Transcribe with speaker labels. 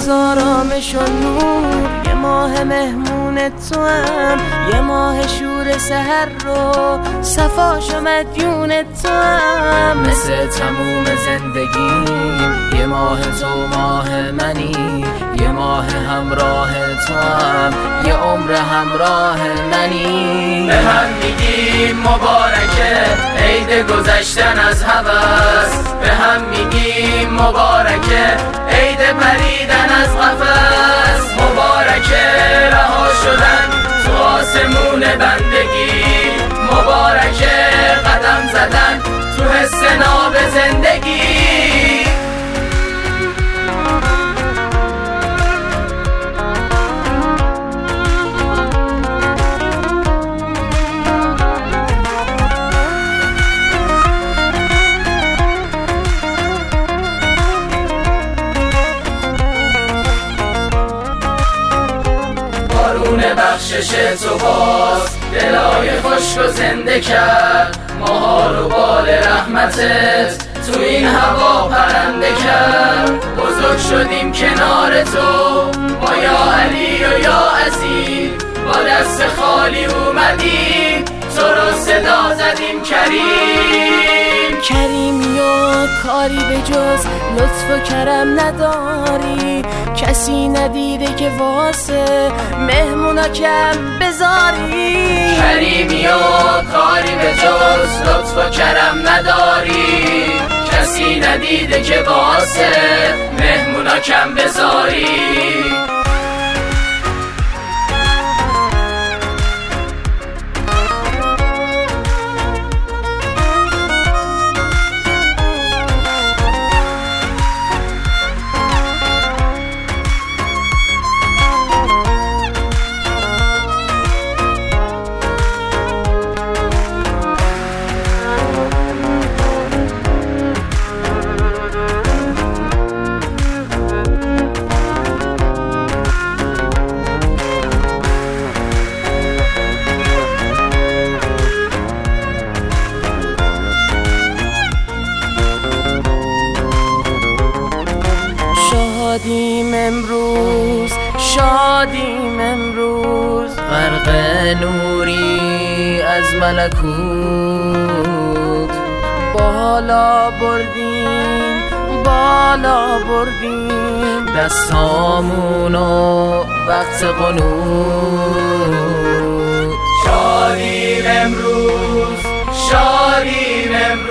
Speaker 1: از آرامش و نور، یه ماه مهمون تو هم، یه ماه شور سحر رو صفاش و مدیون تو هم. مثل تموم زندگیم یه ماه تو ماه منی، یه ماه همراه تو هم، یه عمر همراه منی.
Speaker 2: به هم میگیم مبارکه عید گذشتن از هوس، به هم میگیم مبارکه عید پریدن از قفس. مبارکه رها شدن تو آسمون بندگی، مبارکه قدم زدن تو حس ناب زندگی. بارون بخشش تو باز دلای خشک و زنده کرد، ماها رو بال رحمتت تو این هوا پرنده کرد. بزرگ شدیم کنار تو با یا علی و یا عزیز، با دست خالی اومدیم تو رو صدا زدیم کریم.
Speaker 1: کریمی و کاری به جز لطف و کرم نداری، کسی ندیده که واسه مهمونا کم بذاری.
Speaker 2: کریمی و کاری به جز لطف و کرم نداری، کسی ندیده که واسه مهمونا کم بذاری.
Speaker 1: شادیم امروز، شادیم امروز، غرق نوری از ملکوت. بالا بردیم، بالا بردیم دستامونو وقت قنوت.
Speaker 2: شادیم امروز، شادیم امروز،